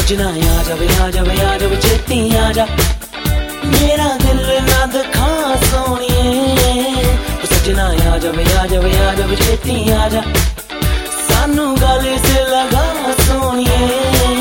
सजना आ जावे छेती आ जा, मेरा दिल ना दिखा सोनिए। सजना आ जावे छेती आ जा, सानू गले से लगा सोनिए।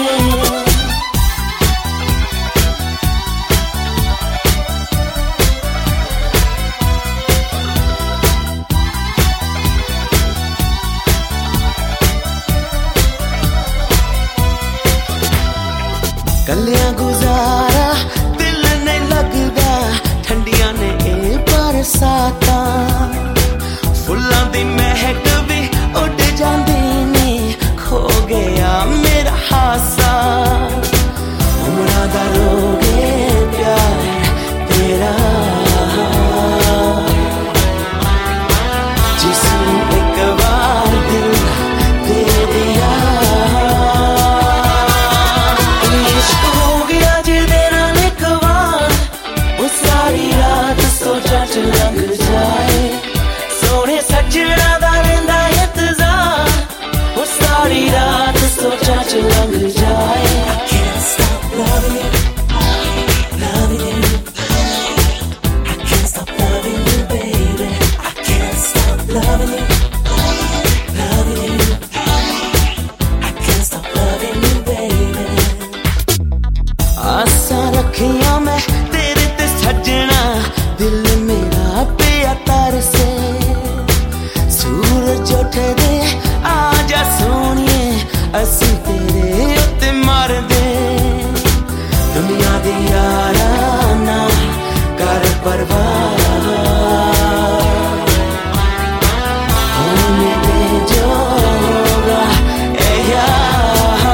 कलियां गुजारा दिल नहीं लगदा, ठंडियां ने बरसाता, फुल्लां दी महक भी उड़ जांदी ने, खो गया मेरा हासा। उमरां दा रोगे प्यार तेरा, जिसनू एक बार दिल दे दिया। लंघ जाए सोने सजना दा रहिंदा इंतजार, वो सारी रात सोचा च लंघ जाए। I can't stop loving you, loving you, I can't stop loving you baby, I can't stop loving you, loving you, I can't stop loving you baby। आसा रखियां मैं तेरे ते सजना, दिल मेरा पिया तार से, सूरज उठे दे आजा सोनिए, असी तेरे उत्ते मार दे। दुनिया दी यारा ना कर परवाह, होने दे जो होगा ए यार।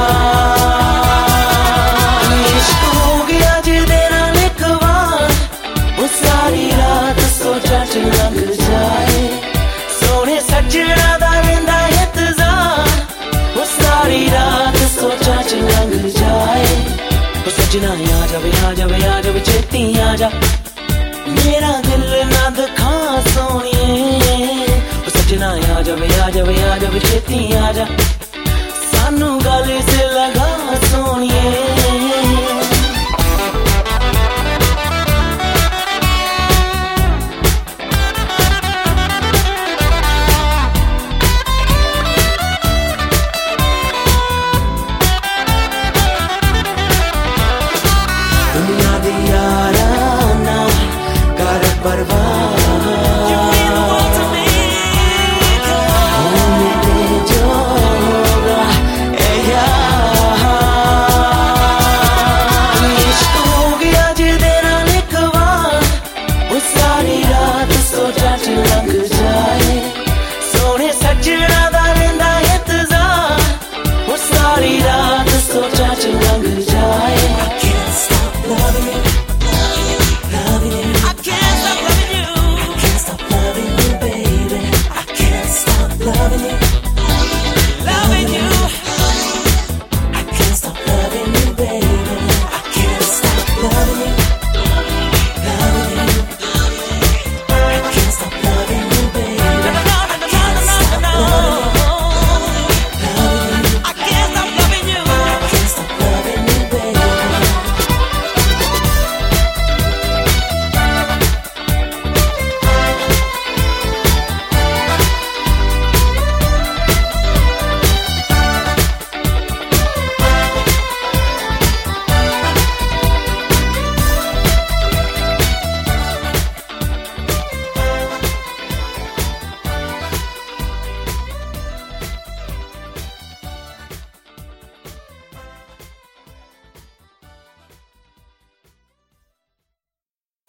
इश्क हो गया जिदे नाल एक बार, वो सारी रात सोचा च लंघ जाए, सोने सजना दा रहिंदा इंतजार, वो सारी रात सोचा च लंघ जाए। वो सजना आ जावे छेती आ जा, मेरा दिल ना दिखा सोनिए। वो सजना आ जावे छेती आ जा, सानू गल